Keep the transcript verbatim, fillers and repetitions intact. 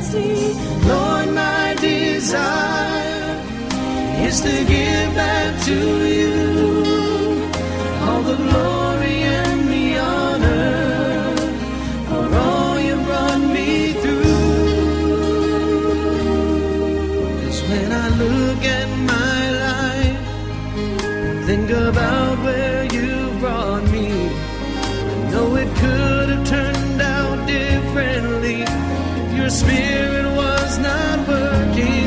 see. Lord, my desire is to give back to you all the glory and the honor for all you brought me through. 'Cause when I look at my life and think about where you brought me, I know it could have turned out differently if your spirit was not working.